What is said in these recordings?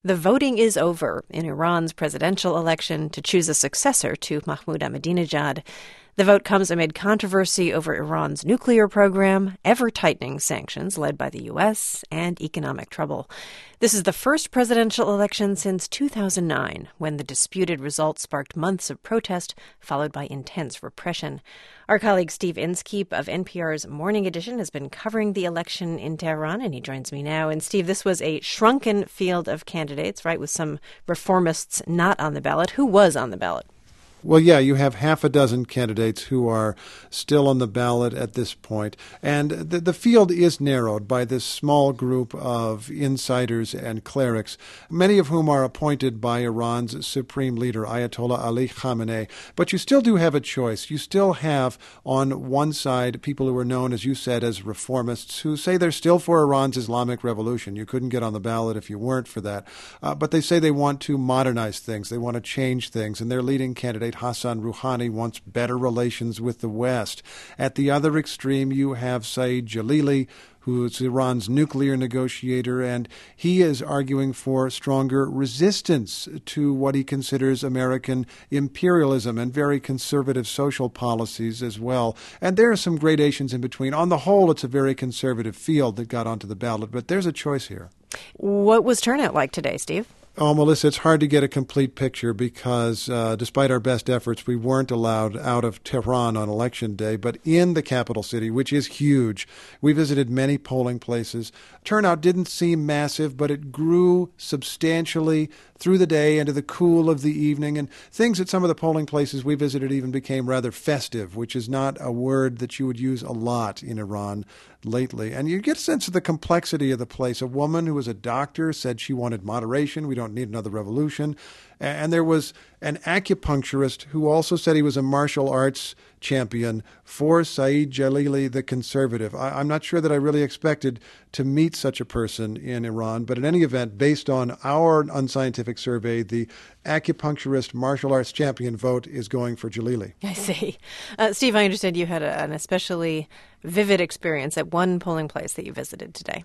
The voting is over in Iran's presidential election to choose a successor to Mahmoud Ahmadinejad. The vote comes amid controversy over Iran's nuclear program, ever-tightening sanctions led by the U.S., and economic trouble. This is the first presidential election since 2009, when the disputed result sparked months of protest, followed by intense repression. Our colleague Steve Inskeep of NPR's Morning Edition has been covering the election in Tehran, and he joins me now. And Steve, this was a shrunken field of candidates, right, with some reformists not on the ballot. Who was on the ballot? Well, yeah, you have half a dozen candidates who are still on the ballot at this point. And the field is narrowed by this small group of insiders and clerics, many of whom are appointed by Iran's supreme leader, Ayatollah Ali Khamenei. But you still do have a choice. You still have on one side people who are known, as you said, as reformists, who say they're still for Iran's Islamic revolution. You couldn't get on the ballot if you weren't for that. But they say they want to modernize things. They want to change things. And their leading candidate, Hassan Rouhani, wants better relations with the West. At the other extreme, you have Saeed Jalili, who is Iran's nuclear negotiator, and he is arguing for stronger resistance to what he considers American imperialism and very conservative social policies as well. And there are some gradations in between. On the whole, it's a very conservative field that got onto the ballot, but there's a choice here. What was turnout like today, Steve? Oh, Melissa, it's hard to get a complete picture because despite our best efforts, we weren't allowed out of Tehran on Election Day. But in the capital city, which is huge, we visited many polling places. Turnout didn't seem massive, but it grew substantially through the day into the cool of the evening. And things at some of the polling places we visited even became rather festive, which is not a word that you would use a lot in Iran lately. And you get a sense of the complexity of the place. A woman who was a doctor said she wanted moderation. We don't need another revolution. And there was an acupuncturist who also said he was a martial arts champion for Saeed Jalili, the conservative. I'm not sure that I really expected to meet such a person in Iran, but in any event, based on our unscientific survey, the acupuncturist martial arts champion vote is going for Jalili. I see. Steve, I understand you had an especially vivid experience at one polling place that you visited today.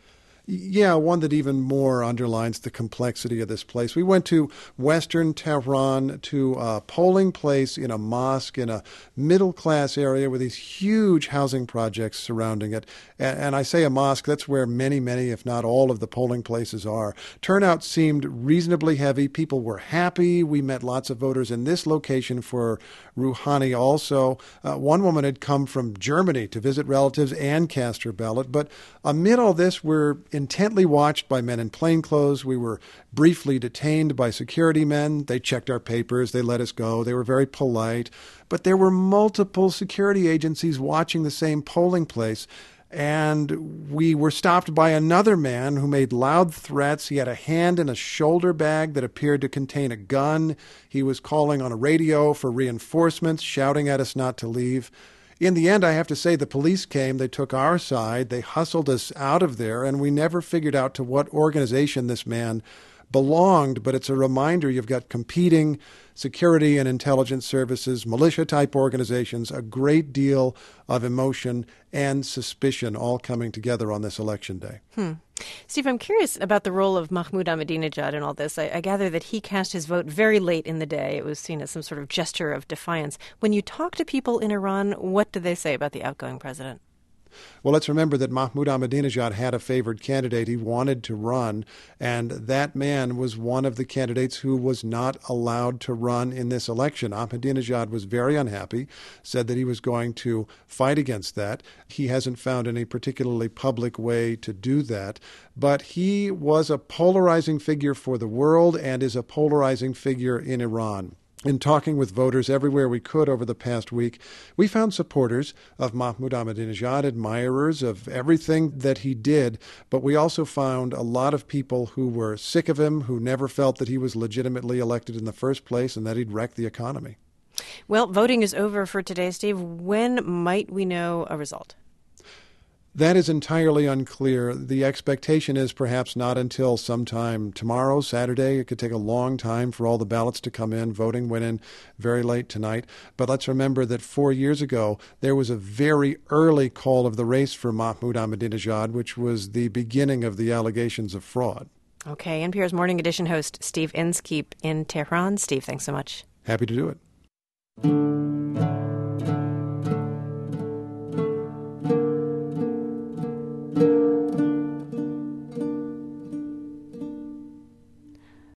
Yeah, one that even more underlines the complexity of this place. We went to western Tehran to a polling place in a mosque in a middle-class area with these huge housing projects surrounding it. And I say a mosque, that's where many, if not all of the polling places are. Turnout seemed reasonably heavy. People were happy. We met lots of voters in this location for Rouhani also. One woman had come from Germany to visit relatives and cast her ballot. But amid all this, we're intently watched by men in plainclothes. We were briefly detained by security men. They checked our papers. They let us go. They were very polite. But there were multiple security agencies watching the same polling place. And we were stopped by another man who made loud threats. He had a hand in a shoulder bag that appeared to contain a gun. He was calling on a radio for reinforcements, shouting at us not to leave. In the end, I have to say, the police came, they took our side, they hustled us out of there, and we never figured out to what organization this man belonged. But it's a reminder you've got competing security and intelligence services, militia-type organizations, a great deal of emotion and suspicion all coming together on this election day. Steve, I'm curious about the role of Mahmoud Ahmadinejad in all this. I gather that he cast his vote very late in the day. It was seen as some sort of gesture of defiance. When you talk to people in Iran, what do they say about the outgoing president? Well, let's remember that Mahmoud Ahmadinejad had a favored candidate. He wanted to run, and that man was one of the candidates who was not allowed to run in this election. Ahmadinejad was very unhappy, said that he was going to fight against that. He hasn't found any particularly public way to do that, but he was a polarizing figure for the world and is a polarizing figure in Iran. In talking with voters everywhere we could over the past week, we found supporters of Mahmoud Ahmadinejad, admirers of everything that he did, but we also found a lot of people who were sick of him, who never felt that he was legitimately elected in the first place and that he'd wrecked the economy. Well, voting is over for today, Steve. When might we know a result? That is entirely unclear. The expectation is perhaps not until sometime tomorrow, Saturday. It could take a long time for all the ballots to come in. Voting went in very late tonight. But let's remember that 4 years ago, there was a very early call of the race for Mahmoud Ahmadinejad, which was the beginning of the allegations of fraud. Okay, NPR's Morning Edition host Steve Inskeep in Tehran. Steve, thanks so much. Happy to do it.